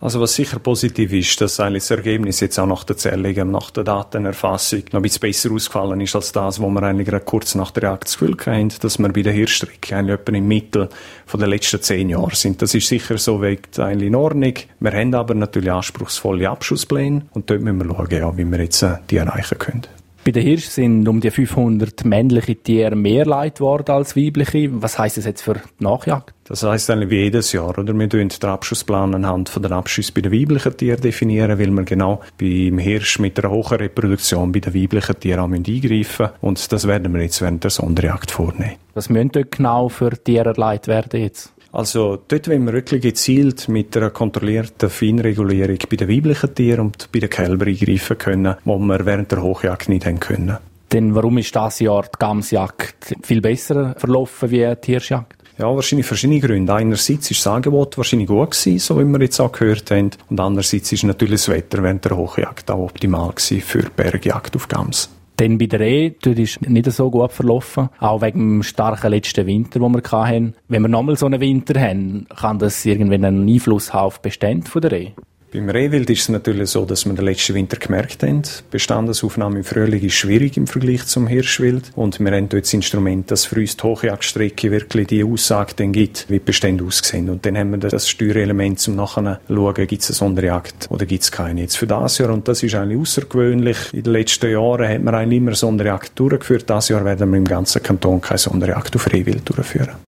Also was sicher positiv ist, dass eigentlich das Ergebnis jetzt auch nach der Zerlegung, nach der Datenerfassung noch ein bisschen besser ausgefallen ist als das, was wir eigentlich gerade kurz nach der Jagd das Gefühl hatten, dass wir bei der Hirschstrecke eigentlich etwa im Mittel von den letzten 10 Jahren sind. Das ist sicher so weit eigentlich in Ordnung. Wir haben aber natürlich anspruchsvolle Abschusspläne und dort müssen wir schauen, ja, wie wir jetzt die erreichen können. Bei den Hirschen sind um die 500 männliche Tiere mehr Leid geworden als weibliche. Was heisst das jetzt für die Nachjagd? Das heisst eigentlich wie jedes Jahr, oder? Wir definieren den Abschussplan anhand von den Abschüssen bei den weiblichen Tieren definieren, weil wir genau beim Hirsch mit einer hohen Reproduktion bei den weiblichen Tieren auch eingreifen müssen. Und das werden wir jetzt während der Sonderjagd vornehmen. Was müssen dort genau für Tiere erleidet werden jetzt? Also dort wollen wir wirklich gezielt mit einer kontrollierten Feinregulierung bei den weiblichen Tieren und bei den Kälbern eingreifen können, wo wir während der Hochjagd nicht haben können. Denn warum ist dieses Jahr die Gamsjagd viel besser verlaufen wie die Hirschjagd? Ja, wahrscheinlich verschiedene Gründe. Einerseits ist das Angebot wahrscheinlich gut gewesen, so wie wir jetzt auch gehört haben. Und andererseits ist natürlich das Wetter während der Hochjagd auch optimal gewesen für die Bergjagd auf Gams. Denn bei der Rehe ist nicht so gut verlaufen, auch wegen dem starken letzten Winter, den wir hatten. Wenn wir nochmal so einen Winter haben, kann das irgendwann einen Einfluss haben auf die Bestände der Rehe? Beim Rehwild ist es natürlich so, dass wir den letzten Winter gemerkt haben, Bestandesaufnahme im Frühling ist schwierig im Vergleich zum Hirschwild. Und wir haben dort das Instrument, dass für uns die Hochjagdstrecke wirklich die Aussage dann gibt, wie die Bestände aussehen. Und dann haben wir das Steuerelement, um nachher zu schauen, gibt es eine Sonderjagd oder gibt es keine jetzt für das Jahr. Und das ist eigentlich außergewöhnlich. In den letzten Jahren hat man eigentlich immer eine Sonderjagd durchgeführt. Dieses Jahr werden wir im ganzen Kanton keine Sonderjagd auf Rehwild durchführen.